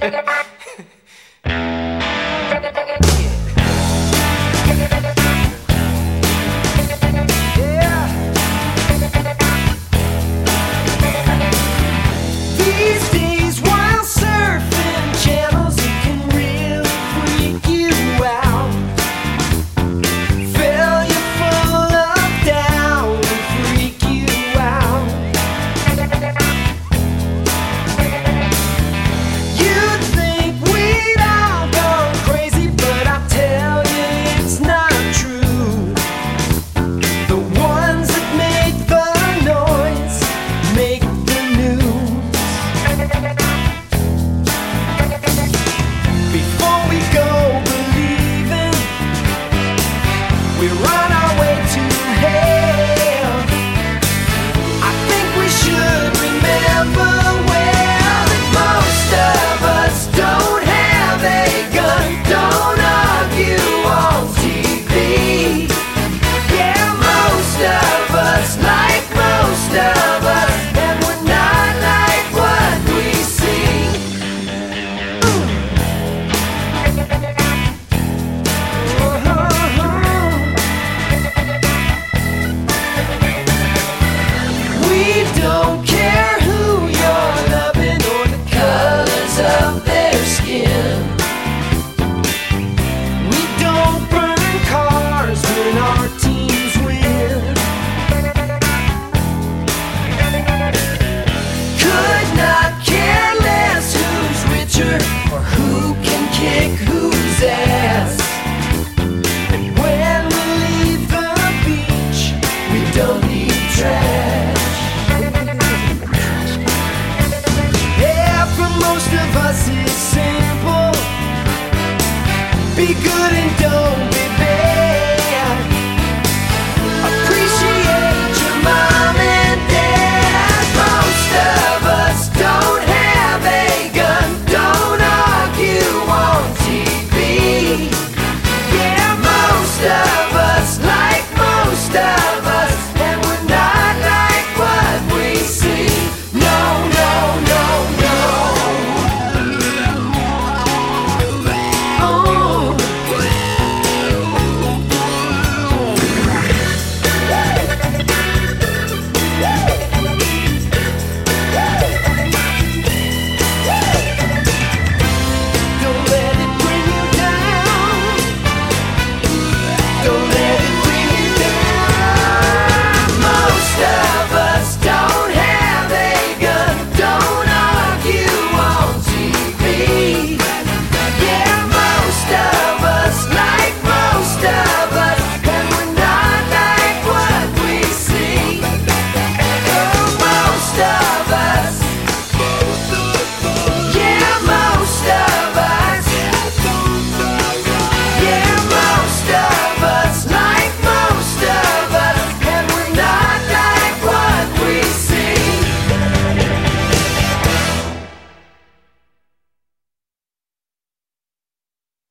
These days while surfing channels, it can really freak you out. Fill you full of doubt and freak you out. You'd think we'd all gone crazy, but I tell you it's not true. The ones that make the noise make the news. Before we go believing, we run our way to hell. I think we should remember well that most of us don't have a gun, don't argue on TV. Yeah, most of us, like most of us, and we're not like what we see. We don't care who you're loving or the colors of their skin. We don't burn cars when our teams win. Could not care less who's richer or who can kick whose ass. And when we leave the beach, we don't need trash. Yeah, for most of us it's simple. Be good